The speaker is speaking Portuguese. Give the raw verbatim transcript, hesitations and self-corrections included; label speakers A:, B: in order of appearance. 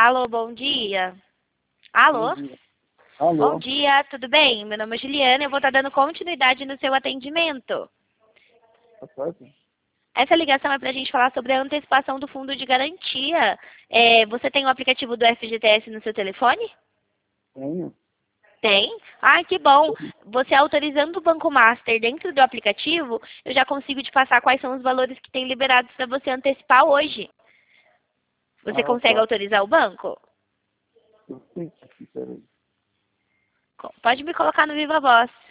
A: Alô, bom dia. Alô?
B: Bom dia. Alô?
A: Bom dia, tudo bem? Meu nome é Juliana e eu vou estar dando continuidade no seu atendimento.
B: Tá certo?
A: Essa ligação é para a gente falar sobre a antecipação do fundo de garantia. É, você tem o aplicativo do F G T S no seu telefone?
B: Tenho.
A: Tem? Ah, que bom. Você autorizando o Banco Master dentro do aplicativo, eu já consigo te passar quais são os valores que tem liberados para você antecipar hoje. Você
B: Ah,
A: consegue
B: tá.
A: autorizar o banco?
B: Eu tenho aqui, peraí.
A: Pode me colocar no Viva Voz.